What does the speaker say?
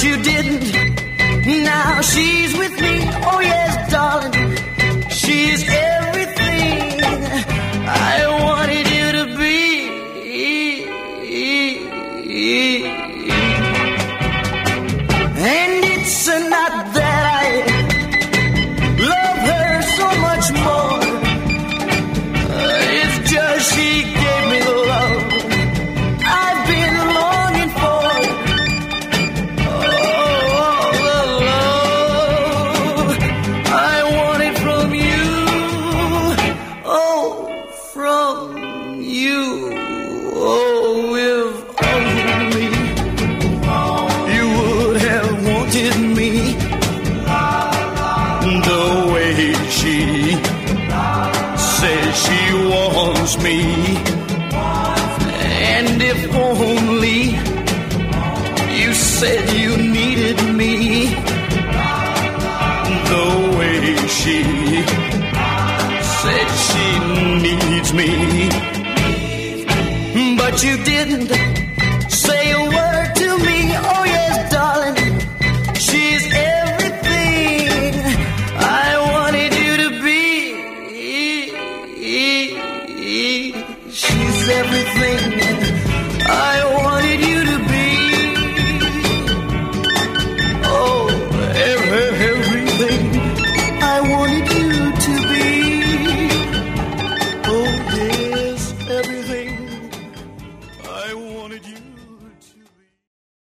you didn't. Now she's with me, oh yes, darling. She's everything I wanted you to be. And it's not that I love her so much more. It's just she gave me the love I've been longing for. Oh, the love I wanted from you. Oh, from you. Oh, if only you would have wanted me the way she says she wants me. And if only you said you needed me the way she said she needs me. But you didn't say a word to me, oh yes, darling. She's everything I wanted you to be. She's everything I wanted.